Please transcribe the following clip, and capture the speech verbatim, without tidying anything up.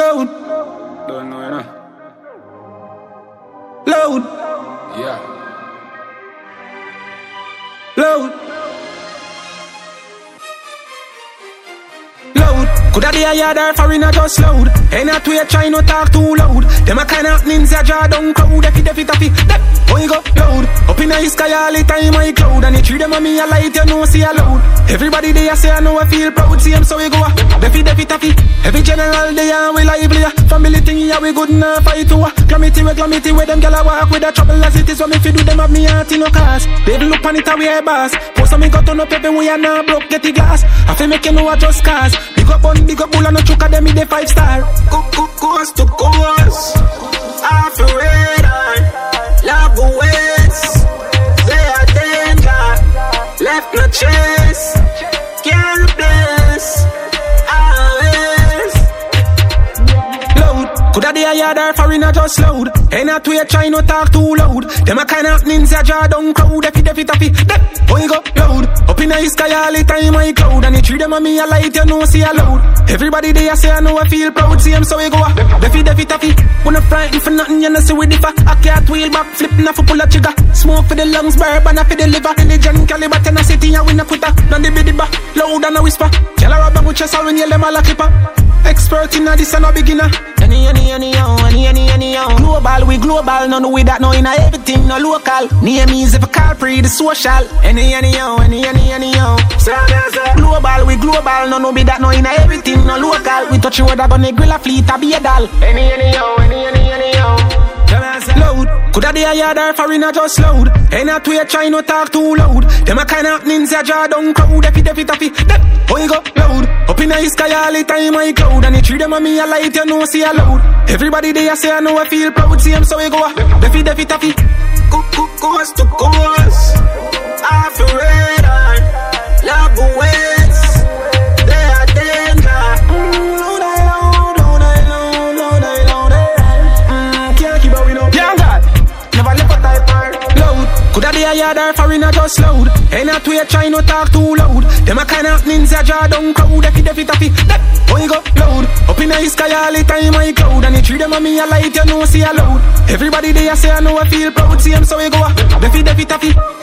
Load. Don't know, you know. Load. Yeah. Load. Load. Coulda be a yard or foreigner just load. Ain't not way try no talk too loud. Them a kind of ninja jaw down crowd. Defi defi taffy. Dep. Oh you go loud. Up in the sky all the time I cloud. And you treat them a me a light you know see a loud. Everybody they a say I know I feel proud. See them so we go a defi defi taffy. Every general they are we lively. Family thing yeah we good enough fight to a Glamity we glamity where them gyal a walk with a trouble as it is. When me fi do them have me heart in no cause. They look on it a we a boss. Post on me got on up every we a now broke get the glass. I fi make you know I just cause. Big up on big up bull and no choke them in the five star. Go go coast to coast. Off the radar. Love the waits. They are danger. Left no chase. Can't replace. Always. Load. Coulda be a yard or foreigner just loud. Ain't not way try no talk too loud. Them a kind of ninja jaw down crowd. Defi defi taffy. Dep. Oh you go loud. Up in the sky all the time I cloud. And you treat them a me a light you know see a loud. Everybody they a say I know I feel proud. See them so we go a defi defi taffy. When I frightened for nothing you know see we differ. I can't wheel back flipping off a pull a trigger. Smoke for the lungs bourbon for the liver. Religion caliber tenacity and we no quitter. None the biddy back loud and a whisper. Tell her about chest when you let my la clipper. Expert in a this and a beginner. Any, any, any, yo, any, any, any, yo. Global, we global, none with that, no in a everything, no local. Name is if a car free, the social. Any, any, yo, any, any, any, yo. So, global, we global, none with that, no in a everything, no local. We touch you with a gun, a grill, a fleet, a be a doll. Any, any, yo, any, any, any, yo. Loud. Coulda be a yard or foreigner just loud. Ain't not way try no talk too loud. Them a kind of ninja jaw down crowd. Defi defi taffy. Dep. Oh you go loud. Up in the sky all the time I cloud. And you treat them a me a light you know see a loud. Everybody they a say I know I feel proud. See them so we go a defi defi taffy. Go go coast to coast. Off the radar. Love the waits. They are danger. Mm, loud I loud, loud I loud, loud I loud. Mm, can't keep going up. Young God, never left a type part. Loud. Coulda be a yard or foreigner just loud. Ain't not way try no talk too loud. Them a kind of ninja jaw down crowd. Defi defi taffy. Dep. Oh you go loud. Up in the sky all the time I cloud. And you treat them a me a light you know see a loud. Everybody they a say I know I feel proud. See them so we go a defi defi taffy.